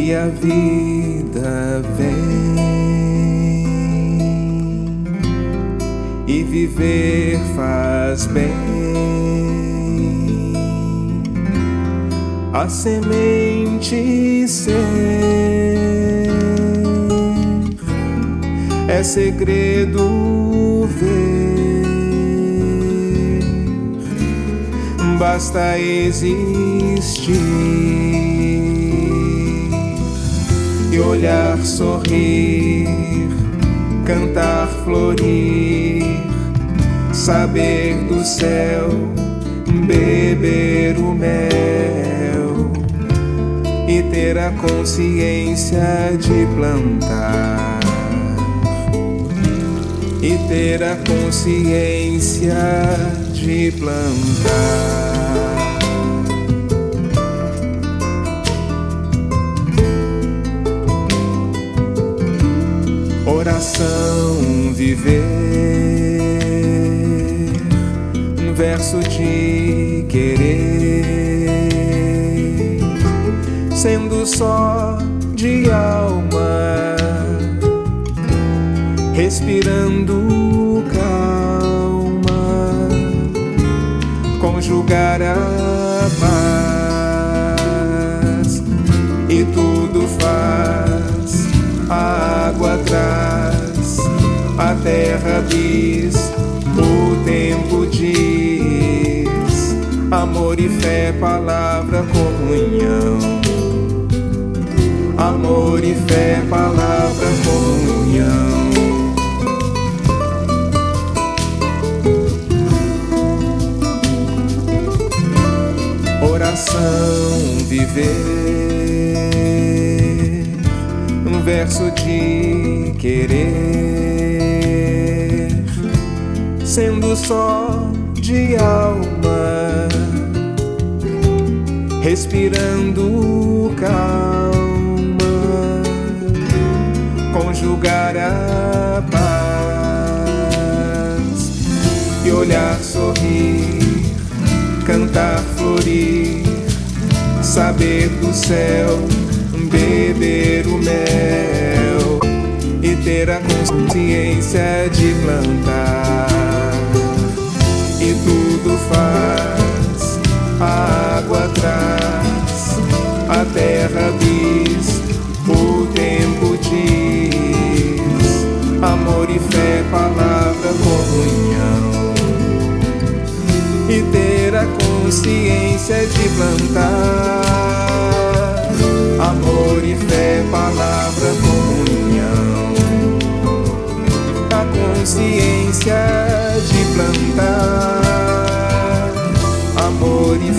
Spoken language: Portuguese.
que a vida vem e viver faz bem. A semente ser é segredo ver, basta existir e olhar sorrir, cantar florir, saber do céu, beber o mel e ter a consciência de plantar, e ter a consciência de plantar. Oração viver, um verso de querer, sendo só de alma, respirando calma, conjugar a paz, e tudo faz, a água traz, a terra diz, o tempo diz, amor e fé, palavra, comunhão. Amor e fé, palavra, comunhão. Oração viver, um verso de querer, sendo só de alma, respirando calma, conjugar a paz e olhar sorrir, cantar florir, saber do céu, beber o mel e ter a consciência de plantar, e tudo faz, a água traz, a terra diz, o tempo diz, amor e fé, palavra, comunhão, e ter a consciência de plantar, amor e fé, palavra, comunhão, a consciência de plantar, amor e